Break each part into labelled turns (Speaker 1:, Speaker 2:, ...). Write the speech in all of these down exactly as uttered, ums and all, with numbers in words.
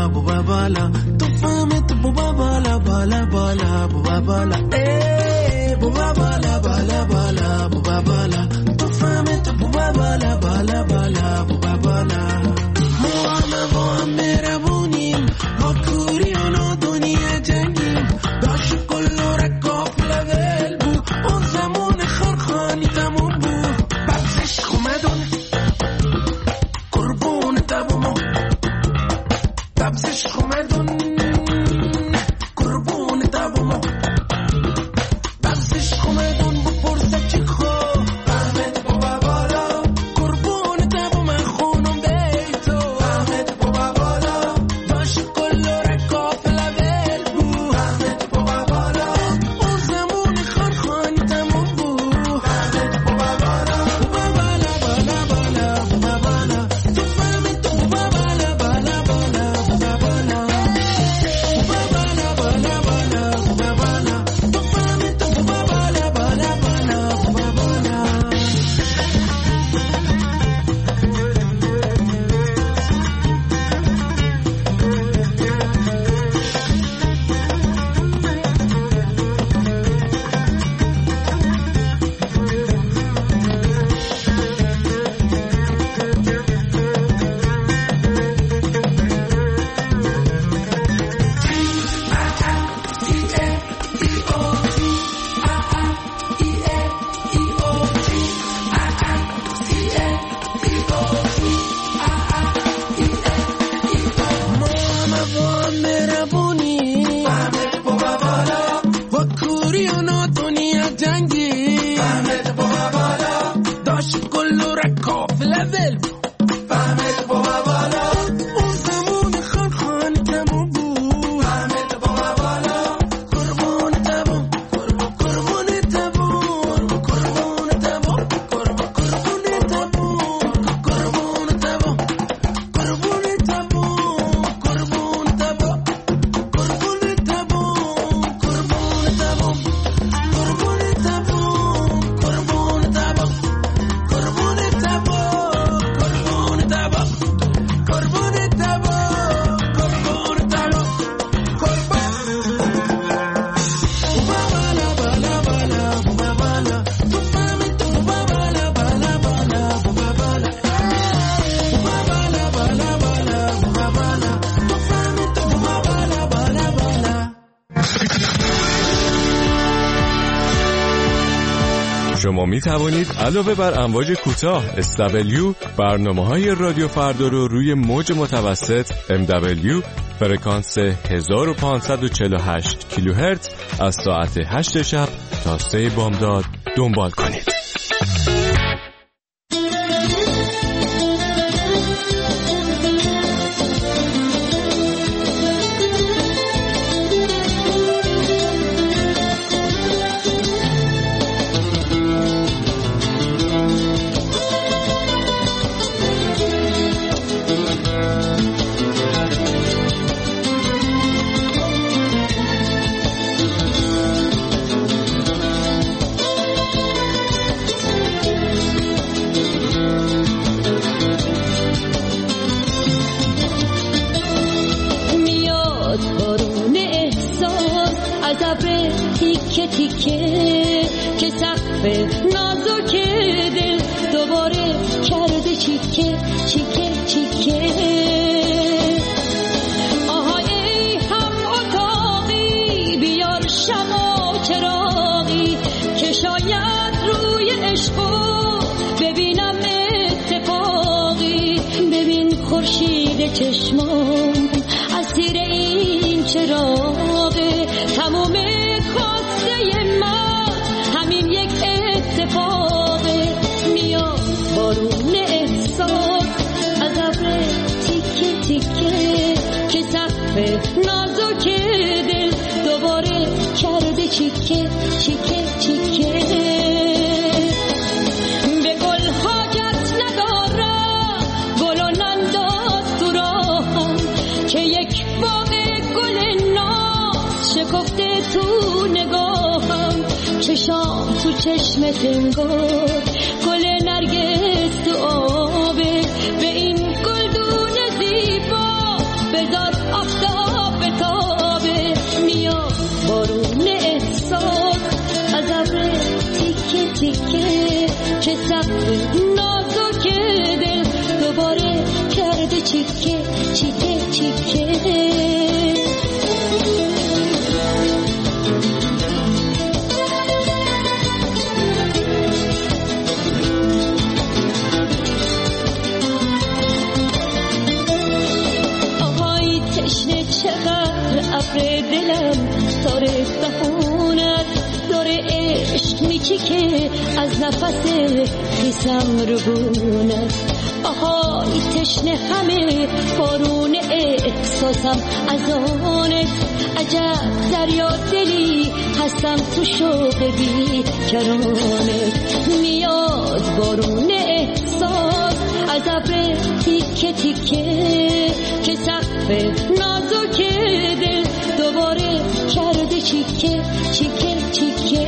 Speaker 1: بالا بوبا بالا تو فهمت بوبا بالا بالا بالا بوبا بالا ای بوبا بالا بالا بالا بوبا بالا تو فهمت بوبا بالا بالا بالا بوبا بالا ما همه با هم مهربونیم ما کوری اونو دنیا جنگیم داشت کلو رکاف لول بود اون زمان خرخانی تموم بود ببزش خومدون قربون تبومو ببزش خومدون قربون تبومو ببزش خومدون بپرسه چی خواه فهمت بابا بالا قربون تبو من خونم بیتو فهمت بابا بالا داشت کل رکاف لول بود فهمت بابا بالا اون زمان خرخانی تموم بود فهمت بابا بالا بابا بالا بالا بالا بابا بالا تو فهمت بابا بالا بالا بالا بابا بالا بابا بالا بالا بالا بابا بالا تو فهمت بابا بالا بالا بالا بابا بالا ما همه با هم مهربونیم فهمت بابا بالا و کوری اونا دنیا جنگی فهمت بابا بالا داشت کلو رکاف لول فهمت بابا بالا اون زمان خرخانی تموم بود فهمت بابا بالا قربون تبو قربون قربون تبو قربون تبو قربون قربون تبو قربون تبو قربون تبو قربون تبو قربون تبو قربون تبو قربون تبو قربون تبو قربون تبو قربون تبو قربون تبو قربون تبو بوبا بالا بالا بالا بوبا بالا تو فهمت بوبا بالا بالا بالا بوبا بالا بوبا بالا بالا بالا بوبا بالا تو فهمت بوبا بالا بالا بالا
Speaker 2: شما می توانید علاوه بر امواج کوتاه اس دبلیو برنامه‌های رادیو فردا رو روی موج متوسط ام دبلیو فرکانس هزار و پانصد و چهل و هشت کیلوهرتز از ساعت هشت شب تا سه بامداد دنبال کنید.
Speaker 3: میاد بارون احساس از ابر تیکه تیکه که سقف نازک دل دوباره کرده چیکه چیکه چیکه آهای ای هم اتاقی بیار شمع و چراغی که شاید روی عشقو ببینم اتفاقی ببین خورشید چشمام اسیر این چراغه تموم خواسته من همین یک اتفاقه میاد بارون احساس از ابر تیکه تیکه که سقف نازک دل دوباره کرده چیکه چیکه چیکه به گل حاجت ندارم گل و ننداز تو راهم که یک باغ گل ناز شکفته تو نگاهم چشام تو چشمت انگار گل نرگس تو آبه به این گلدون زیبا بذار که سقف نازک دل دوباره کرده چیکه چیکه چیکه. آهای تشنه چقدر ابر دلم داره بهونت داره عشق میچیکه از نفس خیسم رو بونت. آهای تشنه همه بارون احساسم از آنت عجب دریا دلی هستم تو شوق بی کرانت. میاد بارون احساس از ابر تیکه تیکه که سقف نازک دل دوباره کرده چیکه چیکه چیکه.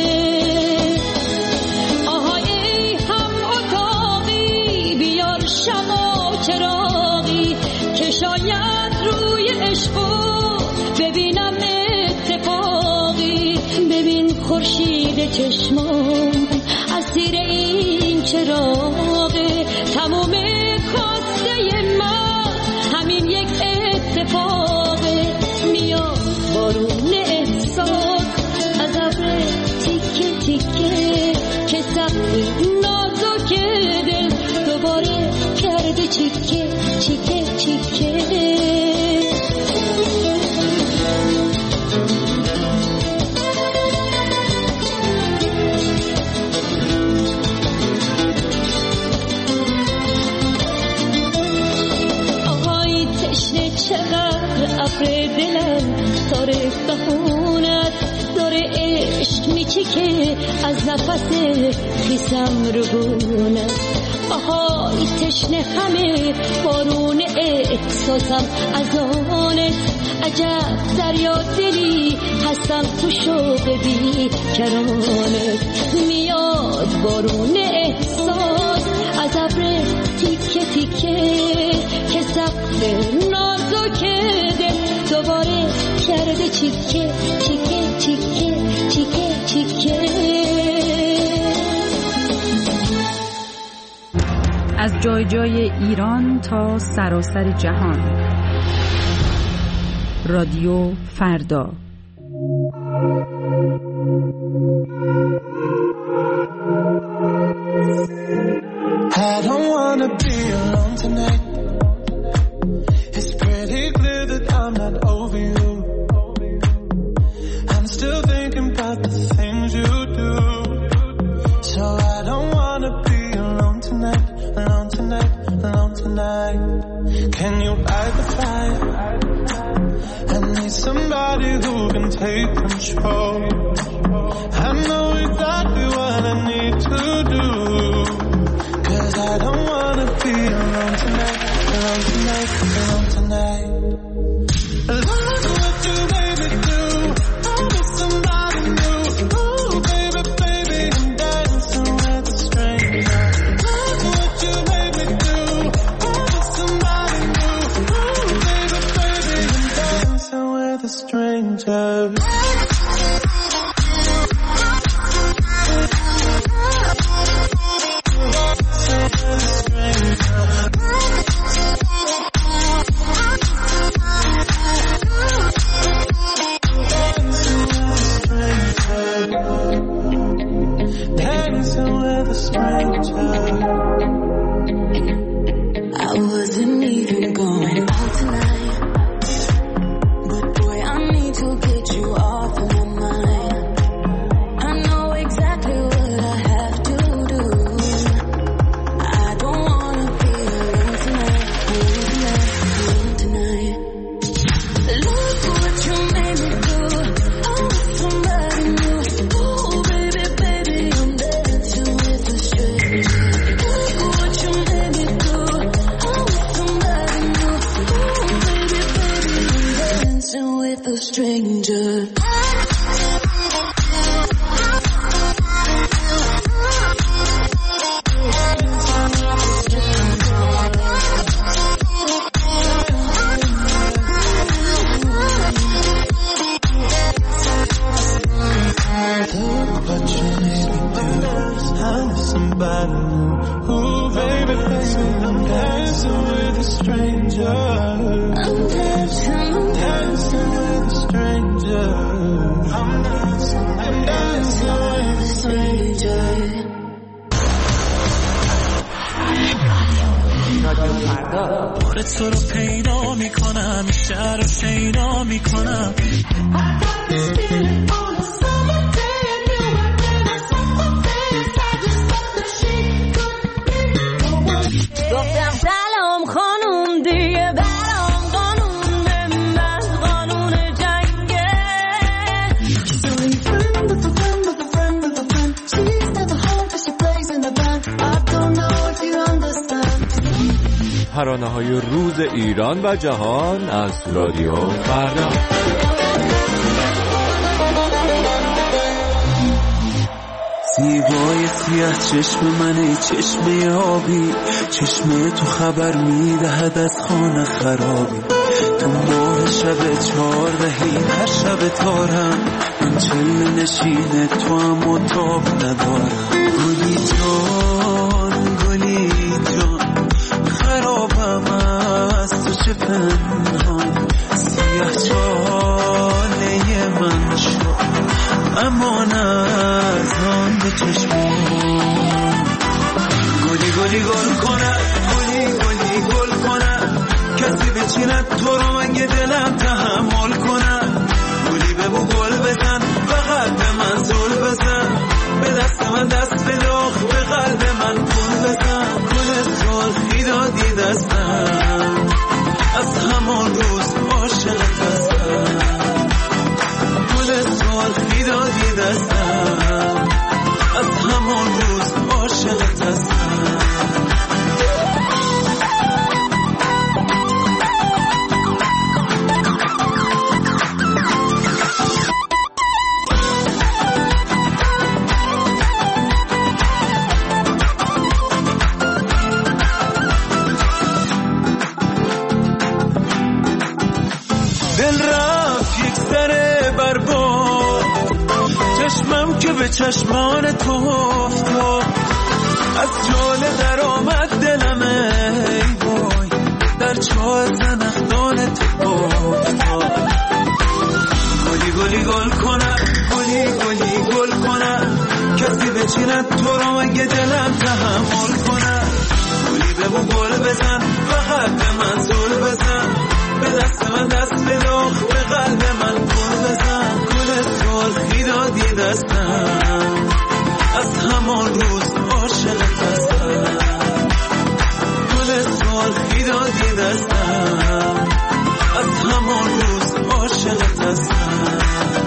Speaker 3: آهای هم اتاقی بیار شمع چراغی که شاید روی عشقو ببینم اتفاقی. ببین خورشید چشمام اسیر این چراغه تموم خواسته من همین یک اتفاقه. میاد بارون احساس از ابر تیکه تیکه که سقف نازک دل دوباره کرده چیکه چیکه چیکه. چقدر ابر دلم داره بهونت داره عشق میچیکه از نفس خیسم رو بونت. آهای تشنه همه بارون احساسم از آنت عجب دریا دلی هستم تو شوق بی کرانت. میاد بارون احساس از ابر تیکه تیکه که سقف نازک دل دوباره کرده چیکه چیکه چیکه چیکه چیکه.
Speaker 4: از جای جای ایران تا سراسر جهان رادیو فردا.
Speaker 1: I don't wanna be alone tonight. It's pretty clear that I'm not over you. I'm still thinking about the things you do. So I don't wanna be alone tonight, alone tonight, alone tonight. Can you fight the fight? I need somebody who can take control. I know exactly what I need to do. Cause I don't wanna be alone tonight, alone tonight, alone tonight. Look what you made me do. I'm with somebody new. Ooh, baby, baby, I'm dancing with a stranger. Look what you made me do. I'm with somebody new. Ooh, baby, baby, I'm dancing with a stranger. somebody new. Ooh, baby, baby, I'm dancing with a stranger. I'm dancing, dancing with a stranger. I'm dancing, I'm dancing with a stranger. بار تو رو پیدا میکنم، شهر رو شیدا میکنم.
Speaker 3: گفتم سلام خانوم دیگه برام قانون به من قانون جنگه. She's only a friend with a friend with a friend with a friend. She's never home cause she plays in the band. I don't know if you understand.
Speaker 2: ترانه‌های روز ایران و جهان از رادیو فردا.
Speaker 1: زیبای سیاه چشم منه، چشم آبی، چشم تو خبر میدهد از خانه خرابی. تو ماه شب چهاردهی هر شب تارم، این چله نشینه تو هم و تاب ندارم. گلی جان گلی جان خرابم از تو چه پنهان، سیاه چاله من شد امان از آن به چشمون. گلی گلی گل کنه، گلی گلی گل کنه، کسی بچیند تو رو مگه دلم تحمل کنه. گلی ببو گل بزن فقط به من زل بزن، به دست من دست بداخ به قلب من کن بزن. گل سرخی دادی دستم از همان روز عاشقت هستم. گل سرخی دادی دستم از همان روز عاشقت هستم. دل رفت یک سره بر باد، چشمم که به چشمان تو افتاد، از جاله در آمد دلم ای وای، در چاه زنخدان تو افتاد. گلی گلی گل کنه، گلی گلی گل کنه، کسی بچیند تو رو مگه دلم تحمل کنه. گلی ببو گل بزن فقط به من زل بزن، به دست من دست بداخ به قلب من کن بزن. گل سرخی دادی دستم از همان روز عاشقت هستم. گل سرخی دادی دستم از همان روز عاشقت هستم.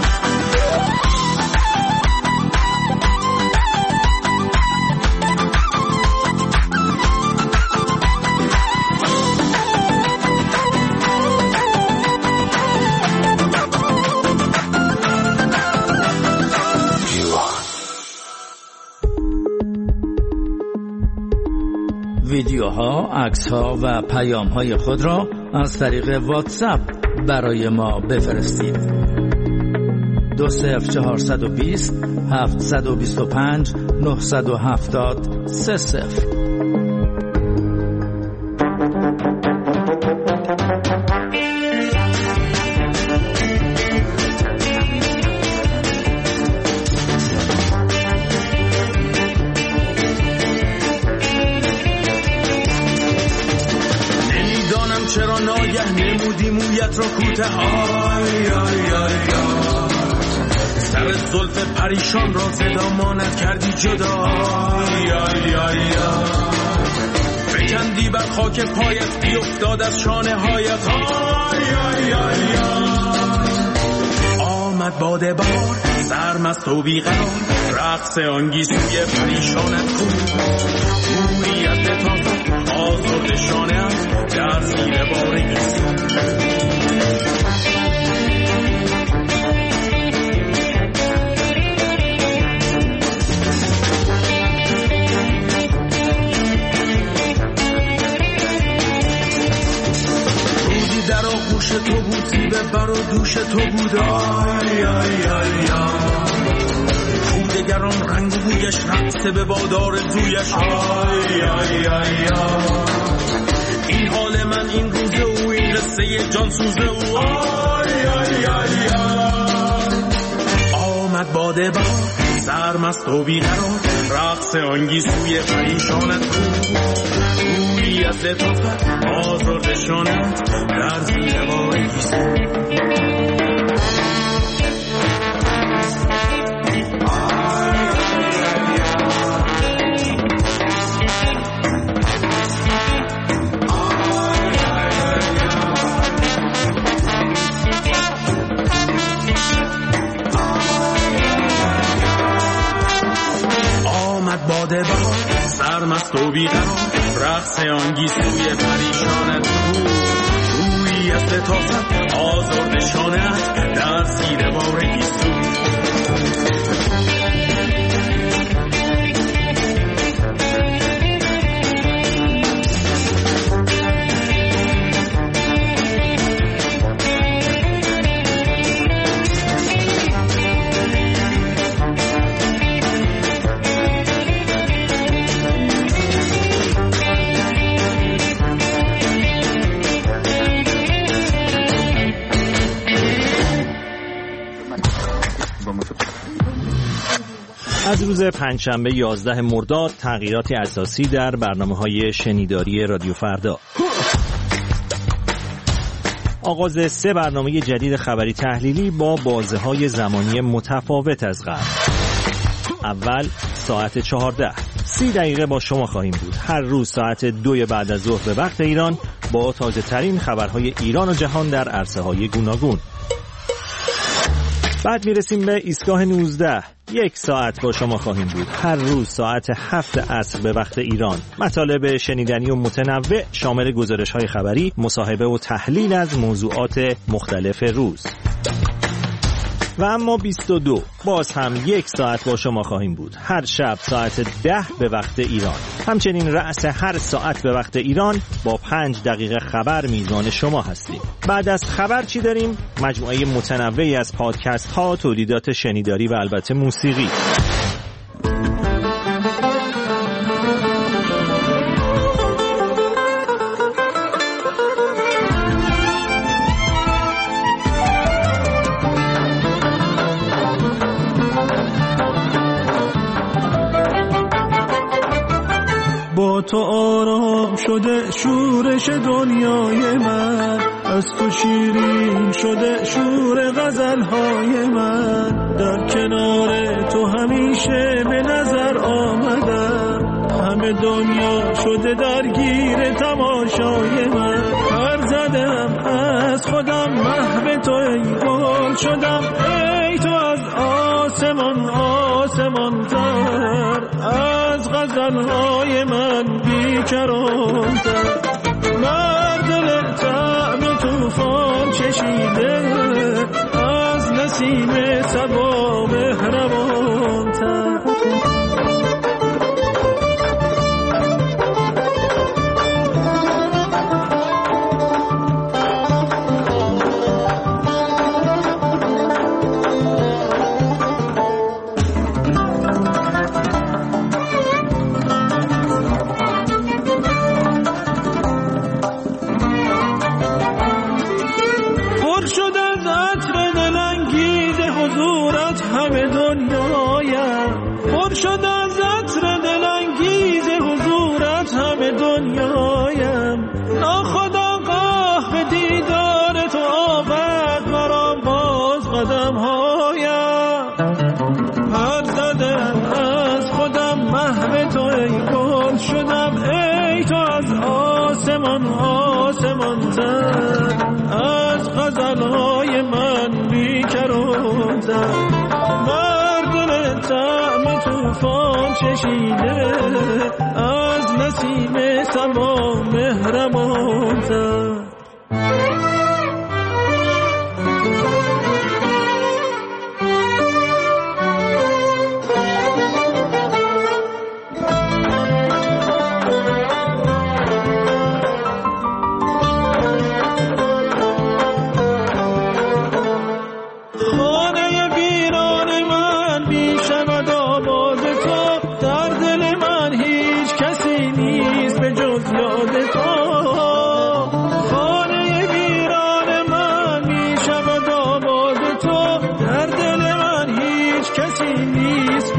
Speaker 5: ویدیوها، عکس‌ها و پیام‌های خود را از طریق واتساپ برای ما بفرستید. دو صفر چهارصد و بیست هفتصد و بیست و پنج نهصد و هفتاد سه صفر.
Speaker 1: چرا ناگه نمودی مویت را کوته آی آی آی سر زلف پریشان را زدامانت کردی جدا آی آی آی بکندی بر خاک پایت بیفتاد از شانه هایت آی آی آی آمد باده بار سرمست و بیقرار رقص آنگیزوی پریشانت کن موریت تازه آزرد شانه هم در زیر بار گیسون روزی در آغوش تو بود زیبه بر و دوش تو بود آی آی آی آی دگران رنگ و بویش رقص به بادار زویش. آی آی آی آی این حال من این روزه و این قصه جان سوزه و آی آی آی آی آمد باده با سرمست و بیقرار رقص آنگیسوی پریشانت بود روی از لطافت آزردشانت در زیر بار گیسو. باده با سرمست و بیقرار رقص آنگیسوی پریشانت بود روی از لطافت آزردشانت در زیر بار گیسو.
Speaker 6: از روز پنجشنبه یازده مرداد تغییراتی اساسی در برنامه‌های شنیداری رادیو فردا. آغاز سه برنامه جدید خبری تحلیلی با بازه‌های زمانی متفاوت از قبل. اول ساعت چهارده سی دقیقه با شما خواهیم بود. هر روز ساعت دو بعد از ظهر به وقت ایران با تازه ترین خبرهای ایران و جهان در عرصه‌های گوناگون. بعد میرسیم به ایستگاه نوزده. یک ساعت با شما خواهیم بود. هر روز ساعت هفت عصر به وقت ایران. مطالب شنیدنی و متنوع شامل گزارش‌های خبری، مصاحبه و تحلیل از موضوعات مختلف روز. و اما بیست و دو باز هم یک ساعت با شما خواهیم بود. هر شب ساعت ده به وقت ایران. همچنین رأس هر ساعت به وقت ایران با پنج دقیقه خبر میزبان شما هستیم. بعد از خبر چی داریم؟ مجموعه متنوعی از پادکست ها، تولیدات شنیداری و البته موسیقی.
Speaker 7: با تو آرام شده شورش دنیای من، از تو شیرین شده شور غزلهای من. در کنار تو همیشه به نظر آمدم، همه دنیا شده درگیر تماشای من. پر زدم از خودم محو تو ای گل شدم، ای تو از آسمان آسمان تر، از غزلهای من بیکران‌تر. مردل طعم توفان چشیده، از نسیم صبا مهربان‌تر. از غزلهای من بیکران‌تر. مردم طعم توفان چشیده، از نسیم صبا مهربان‌تر.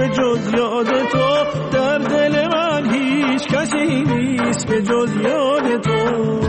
Speaker 7: به جز یاد تو، در دل من هیچ کسی نیست به جز یاد تو.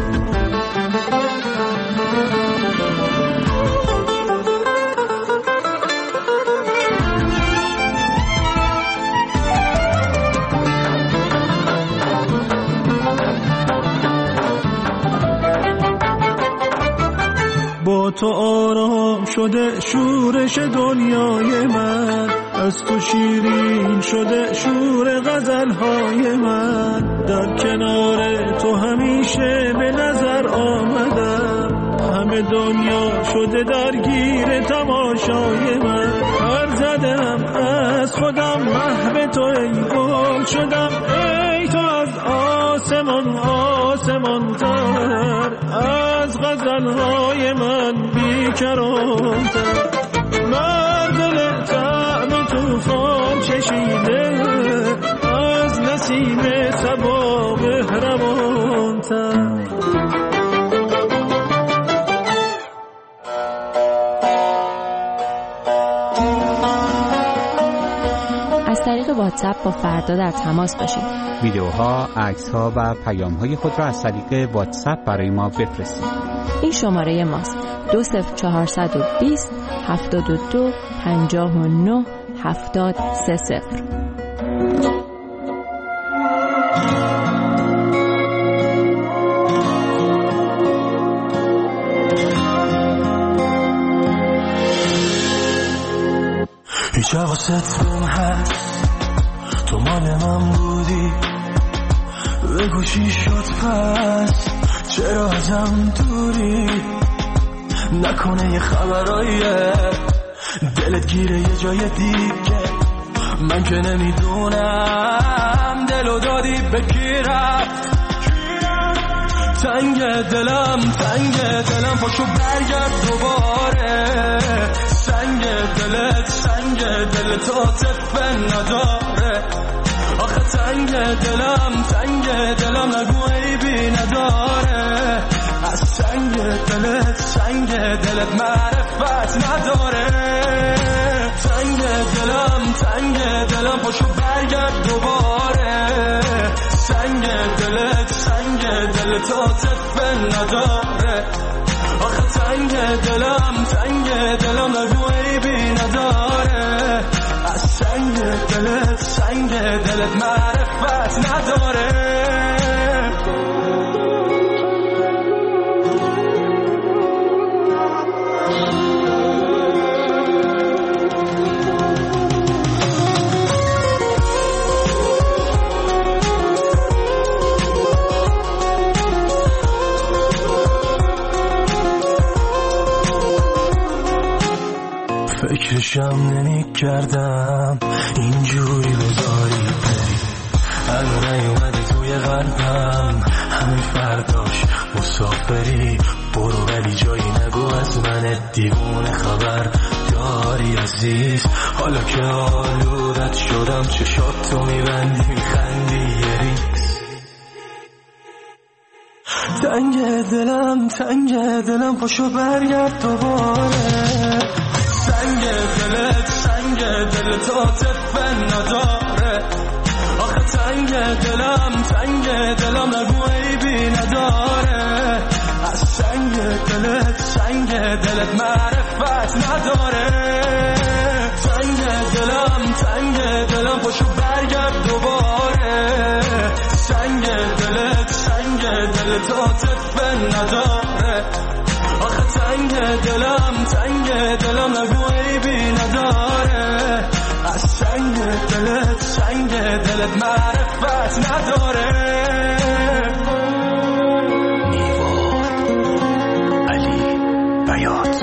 Speaker 7: با تو آرام شده شورش دنیای من، از تو شیرین شده شور غزلهای من، در کنار تو همیشه به نظر آمدم، همه دنیا شده درگیر تماشای من. هر زدم از خودم محو تو ای گل شدم، ای تو از آسمان آسمان تر، از غزلهای من بیکران‌تر. من دل طعم توفان چشیده، از نسیم صبا مهربان‌تر.
Speaker 8: از طریق واتساپ با فردا در تماس باشید.
Speaker 9: ویدیوها، عکس‌ها و پیام‌های خود را از طریق واتساپ برای ما بفرستید.
Speaker 8: این شماره ماست: دو صفر چهارصد و بیست هفتاد و دو پنجاه و نه هفتاد سه صفر.
Speaker 1: هیچ حواست بهم هست تو مال من بودی، بگو چی شد پس چرا ازم دوری، نکنه یه خبراییه دلت گیره یه جای دیگه، من که نمیدونم دلو دادی به کی رفت. تنگ دلم تنگ دلم پاشو برگرد دوباره، سنگ دلت سنگ دلت عاطفه نداره، آخه تنگ دلم تنگ دلم نگو عیبی نداره، از سنگ دلت سنگ دلت معرفت نداره. تنگ دلم تنگ دلم پاشو برگرد دوباره، سنگ دلت سنگ دلت عاطفه نداره، آخه تنگ دلم تنگ دلم نگو عیبی نداره، از سنگ دلت سنگ دلت معرفت نداره. فکرشم نمی کردم اینجوری بذاری بری، هنو نیومدی توی قلبم همه فرداش مسافری، برو ولی جایی نگو از من دیوونه خبر داری عزیز، حالا که آلودت شدم چشات تو میبندی میخندی یه ریز. تنگ دلم تنگ دلم پاشو برگرد دوباره، سنگ دلت سنگ دلت عاطفه نداره، آخه تنگ دلم تنگ دلم نگو عیبی نداره، از سنگ دلت سنگ دلت معرفت نداره. تنگ دلم تنگ دلم پاشو برگرد دوباره، سنگ دلت سنگ دلت عاطفه نداره، آخه تنگ دلم تنگ دلم نگو عیبی نداره، از سنگ دلت سنگ دلت معرفت نداره. نیوا علی بیات.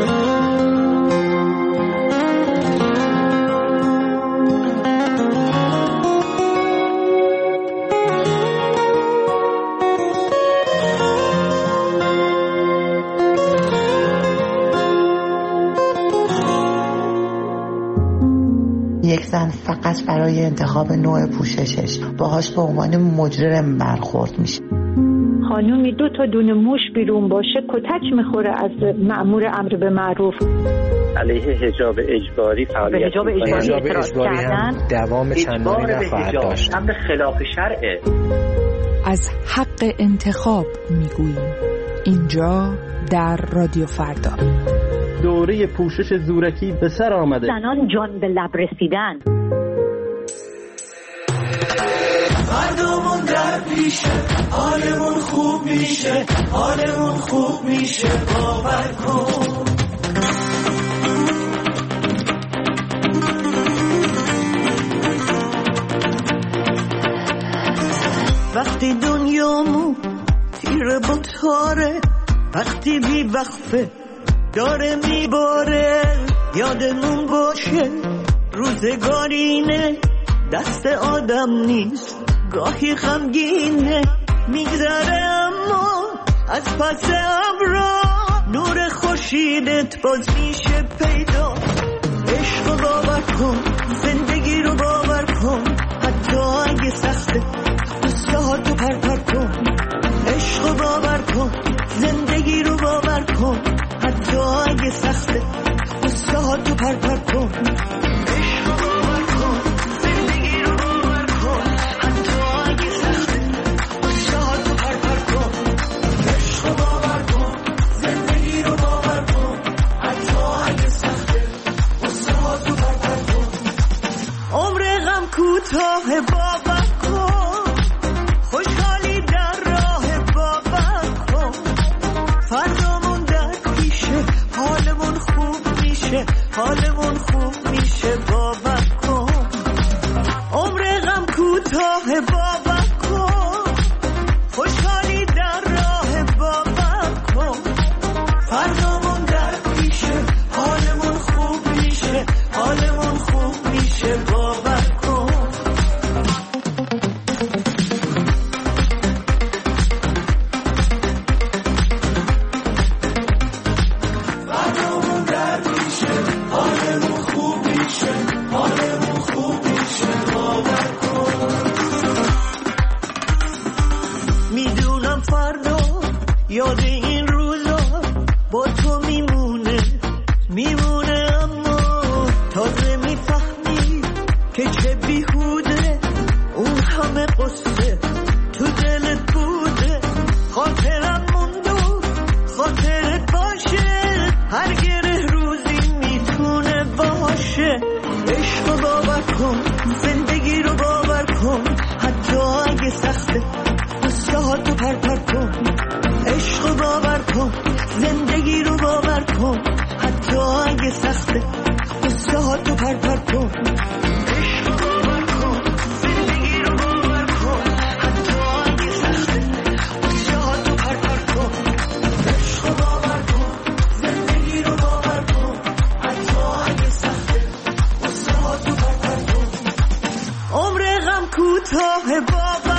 Speaker 10: یک زن فقط برای انتخاب نوع پوششش باهاش به عنوان مجرم برخورد میشه.
Speaker 11: خانومی دو تا دونه موش بیرون باشه کتک میخوره از مأمور امر به معروف. علیه حجاب اجباری فعالیت
Speaker 12: به حجاب اجباری اعتراض کردن،
Speaker 13: دوام چندانی نخواهد داشت.
Speaker 11: امر خلاف شرعه.
Speaker 4: از حق انتخاب میگوییم اینجا در رادیو فردا.
Speaker 14: دوره پوشش زورکی به سر آمده.
Speaker 12: زنان جان به لب رسیدن.
Speaker 1: فردامون در پیشه، حالمون خوب میشه، حالمون خوب میشه، باور کن. وقتی دنیامون تیره با تاره، وقتی بی وقفه داره میباره، یادمون باشه روزگارینه، دست آدم نیست، گاهی غمگینه، میگذره اما از پس ابرا نور خورشیدت باز میشه پیدا. عشق رو باور کن، زندگی رو باور کن، حتی اگه سخته قصه ها تو پر پر کن. عشق رو باور کن، زندگی رو باور کن، حتی اگه سخته قصه ها تو پر پر کن. کوتاه باور کن، خوشحالی در راه باور کن، فردامون در پیشه، حالمون خوب میشه، حالمون خوب میشه، باور کن. عمر غم کوتاه باور کن، خوشحالی در راه باور کن، فردامون در پیشه، حالمون خوب میشه، حالمون خوب میشه، باور کن. میدونم فردا یاد این روزا با تو میمونه، میمونه، اما تازه میفهمی که چه بیهوده اون همه قصه تو دلت بوده. خاطرم موندو خاطرت باشه، هر گره روزی میتونه باشه. عشق رو باور کن، زندگی رو باور کن، حتی اگه سخته قصه ها تو پر پر کن. عشق رو باور کن، زندگی رو باور کن، حتی اگه سخته قصه ها تو پر پر کن. عشق رو باور کن، زندگی رو باور کن، حتی اگه سخته قصه ها تو پر پر کن. عشق رو باور کن، زندگی رو باور کن، حتی اگه سخته قصه ها تو پر پر کن. عمر غم کوتاه باور